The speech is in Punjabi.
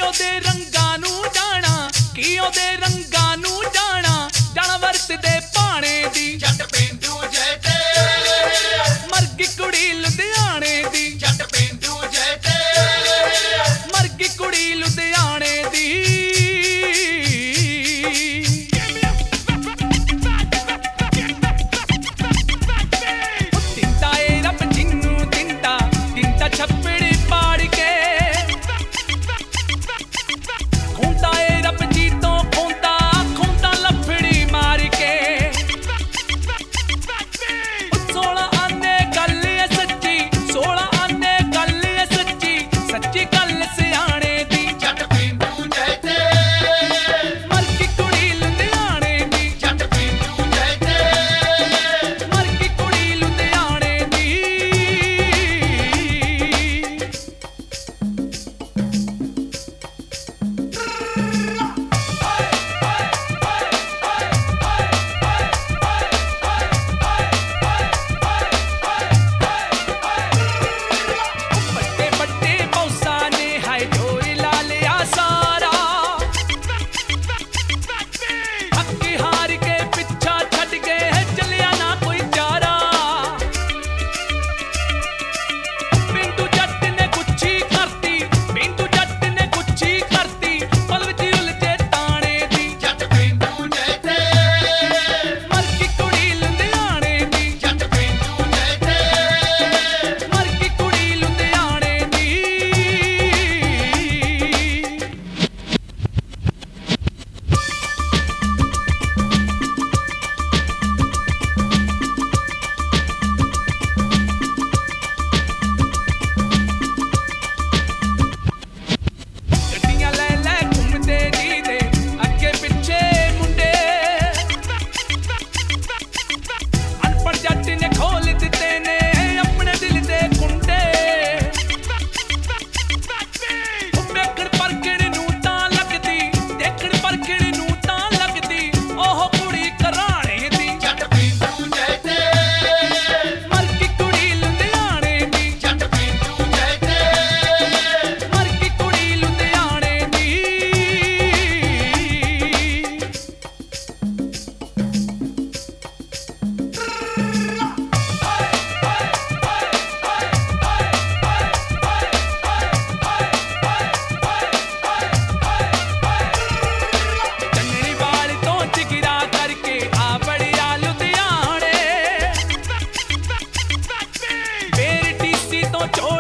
ਉਹਦੇ ਰੰਗਾਂ ਨੂੰ ਜਾਣਾ, ਕੀ ਉਹਦੇ ਰੰਗਾਂ ਨੂੰ ਜਾਣਾ, ਜਾਣਾ ਵਰਤਦੇ ਭਾਣੇ ਦੀ ਜੱਟ ਪੇਂਡੂ ਜੈ ਤੇ ਮਰਗੀ ਕੁੜੀ ਲੁਧਿਆਣੇ ਦੀ, ਜੱਟ ਪੇਂਡੂ ਜੈ ਤੇ ਮਰਗੀ ਕੁੜੀ ਲੁਧਿਆਣੇ ਦੀ। ਦਿੰਦਾ ਏ ਰੱਬ ਜਿਹਨੂੰ ਦਿੰਦਾ, ਦਿੰਦਾ ਛੱਪੜੀ ਪਾੜ ਕੇ, ਖੁੰਦਾ ਏ ਰੱਬ ਜੀ ਤੋਂ ਖੁੰਦਾ, ਖੁੰਦਾ ਲੱਫੜੀ ਮਾਰ ਕੇ। 16 ਆਨੇ ਗੱਲ ਏ ਸੱਚੀ, 16 ਆਨੇ ਗੱਲ ਏ ਸੱਚੀ, ਸੱਚੀ ਗੱਲ ਸਿਆਣੇ ਦੀ ਜੱਟ ਪੇਂਡੂ ਜੈ ਤੇ ਮਰਗੀ ਕੁੜੀ ਲੁਧਿਆਣੇ ਦੀ, ਜੱਟ ਪੇਂਡੂ ਜੈ ਤੇ ਮਰਗੀ ਕੁੜੀ ਲੁਧਿਆਣੇ ਦੀ। ਵੱਡੇ ਵੱਡੇ ਬੌਸਾਂ ਨੇ ਹਾਏ ਜੋਰ ਲਾ ਲਿਆ ਸਾਰਾ, ਅੱਗੇ ਹਾਰ ਕੇ ਪਿੱਛਾ ਛੱਡ ਗਏ ਚੱਲਿਆ ਨਾ ਕੋਈ ਚਾਰਾ। ਬਿੰਦੂ ਜੱਟ ਨੇ ਗੁੱਛੀ ਕਰਤੀ, ਬਿੰਦੂ ਜੱਟ ਨੇ ਗੁੱਛੀ ਕਰਤੀ, ਪਲ ਵਿੱਚ ਉਲਝੇ ਤਾਣੇ ਦੀ ਜੱਟ ਪੇਂਡੂ ਜੈ ਤੇ ਮਰਗੀ ਕੁੜੀ ਲੁਧਿਆਣੇ ਦੀ, ਜੱਟ ਪੇਂਡੂ ਜੈ ਤੇ ਮਰਗੀ ਕੁੜੀ ਲੁਧਿਆਣੇ ਦੀ। ਗੱਡੀਆਂ ਲੈ ਲੈ ਘੁੰਮਦੇ ਜੀ ਦੇ ਅੱਗੇ ਪਿੱਛੇ ਮੁੰਡੇ, ਅਨਪੜ੍ਹ ਜੱਟ ਨੇ ਖੋਲ ਦਿੱਤੇ ਨੇ ਆਪਣੇ ਦਿਲ ਦੇ ਕੁੰਡੇ। ਉਹ ਵੇਖਣ ਪਰਖਣ ਨੂੰ ਤਾਂ ਲੱਗਦੀ, ਦੇਖਣ ਪਰਖਣ ਨੂੰ ਤਾਂ ਲੱਗਦੀ, ਉਹ ਕੁੜੀ ਘਰਾਣੇ ਦੀ ਜੱਟ ਪੇਂਡੂ ਜੈ ਤੇ ਮਰਗੀ ਕੁੜੀ ਲੁਧਿਆਣੇ ਦੀ, ਜੱਟ ਪੇਂਡੂ ਜੈ ਤੇ ਮਰਗੀ ਕੁੜੀ ਲੁਧਿਆਣੇ ਦੀ। ਚੰਨਣੀ ਵਾਲ ਤੋਂ ਜਿਗਰਾ ਕਰਕੇ ਆ ਬੜਿਆ ਲੁਧਿਆਣੇ, ਫੇਰ ਡੀਸੀ ਤੋਂ